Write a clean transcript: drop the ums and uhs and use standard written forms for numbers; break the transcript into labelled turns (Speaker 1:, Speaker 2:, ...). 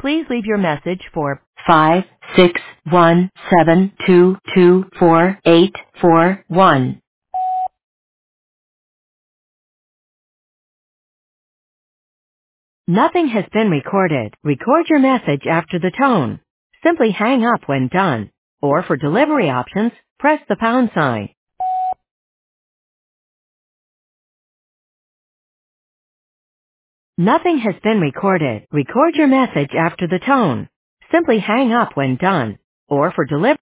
Speaker 1: Please leave your message for 56172248841. Nothing has been recorded. Record your message after the tone. Simply hang up when done. Or for delivery options, press the pound sign. Nothing has been recorded. Record your message after the tone. Simply hang up when done. Or for delivery